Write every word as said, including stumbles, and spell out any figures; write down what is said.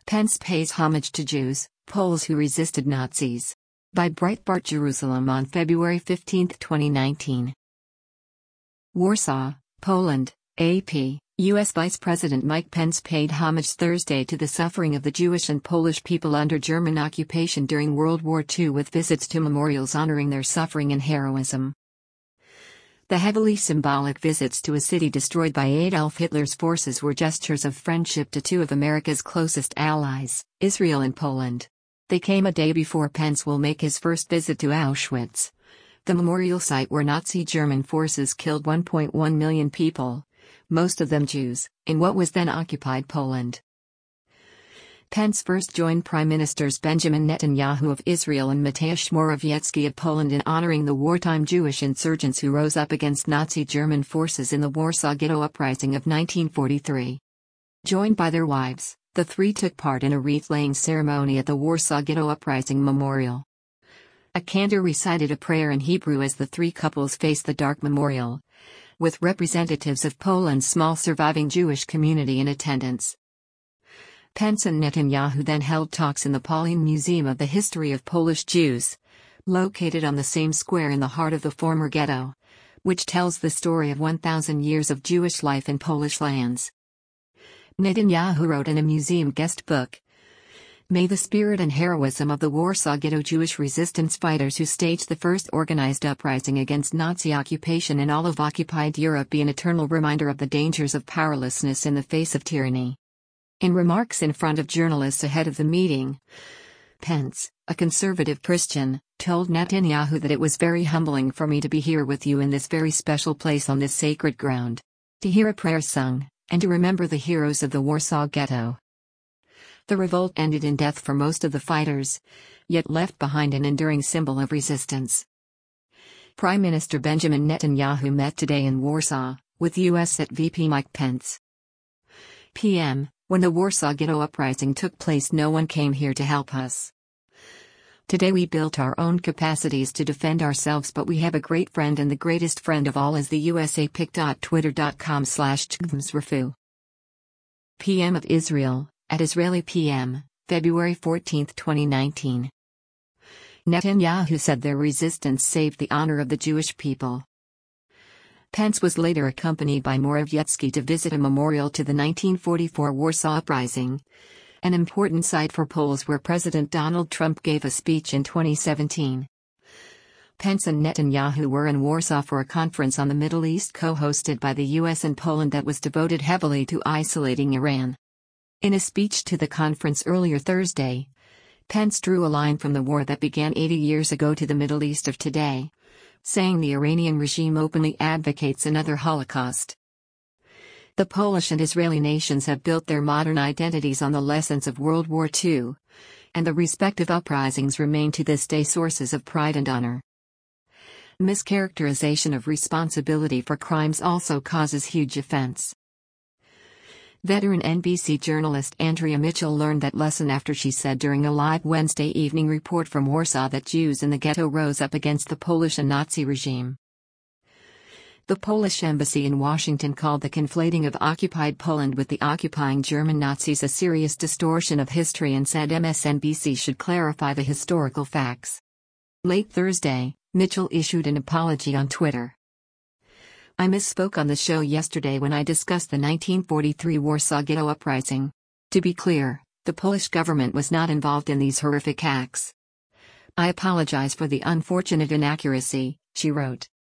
Pence pays homage to Jews, Poles who resisted Nazis. By Breitbart Jerusalem on February fifteenth, twenty nineteen. Warsaw, Poland, A P. U S Vice President Mike Pence paid homage Thursday to the suffering of the Jewish and Polish people under German occupation during World War Two with visits to memorials honoring their suffering and heroism. The heavily symbolic visits to a city destroyed by Adolf Hitler's forces were gestures of friendship to two of America's closest allies, Israel and Poland. They came a day before Pence will make his first visit to Auschwitz, the memorial site where Nazi German forces killed one point one million people, most of them Jews, in what was then occupied Poland. Pence first joined Prime Ministers Benjamin Netanyahu of Israel and Mateusz Morawiecki of Poland in honoring the wartime Jewish insurgents who rose up against Nazi German forces in the Warsaw Ghetto Uprising of nineteen forty-three. Joined by their wives, the three took part in a wreath-laying ceremony at the Warsaw Ghetto Uprising Memorial. A cantor recited a prayer in Hebrew as the three couples faced the dark memorial, with representatives of Poland's small surviving Jewish community in attendance. Pence and Netanyahu then held talks in the Polin Museum of the History of Polish Jews, located on the same square in the heart of the former ghetto, which tells the story of one thousand years of Jewish life in Polish lands. Netanyahu wrote in a museum guest book, "May the spirit and heroism of the Warsaw Ghetto Jewish resistance fighters who staged the first organized uprising against Nazi occupation in all of occupied Europe be an eternal reminder of the dangers of powerlessness in the face of tyranny." In remarks in front of journalists ahead of the meeting, Pence, a conservative Christian, told Netanyahu that it was very humbling for me to be here with you in this very special place on this sacred ground, to hear a prayer sung, and to remember the heroes of the Warsaw Ghetto. The revolt ended in death for most of the fighters, yet left behind an enduring symbol of resistance. Prime Minister Benjamin Netanyahu met today in Warsaw, with U S V P Mike Pence. P M When the Warsaw Ghetto Uprising took place, no one came here to help us. Today we built our own capacities to defend ourselves, but we have a great friend, and the greatest friend of all is the U S A pic dot twitter dot com slash chgmsrafu. P M of Israel, at Israeli P M, February fourteenth, twenty nineteen. Netanyahu said their resistance saved the honor of the Jewish people. Pence was later accompanied by Morawiecki to visit a memorial to the nineteen forty-four Warsaw Uprising, an important site for Poles where President Donald Trump gave a speech in twenty seventeen. Pence and Netanyahu were in Warsaw for a conference on the Middle East co-hosted by the U S and Poland that was devoted heavily to isolating Iran. In a speech to the conference earlier Thursday, Pence drew a line from the war that began eighty years ago to the Middle East of today, saying the Iranian regime openly advocates another Holocaust. The Polish and Israeli nations have built their modern identities on the lessons of World War Two, and the respective uprisings remain to this day sources of pride and honor. Mischaracterization of responsibility for crimes also causes huge offense. Veteran N B C journalist Andrea Mitchell learned that lesson after she said during a live Wednesday evening report from Warsaw that Jews in the ghetto rose up against the Polish and Nazi regime. The Polish embassy in Washington called the conflating of occupied Poland with the occupying German Nazis a serious distortion of history and said M S N B C should clarify the historical facts. Late Thursday, Mitchell issued an apology on Twitter. "I misspoke on the show yesterday when I discussed the nineteen forty-three Warsaw Ghetto Uprising. To be clear, the Polish government was not involved in these horrific acts. I apologize for the unfortunate inaccuracy," she wrote.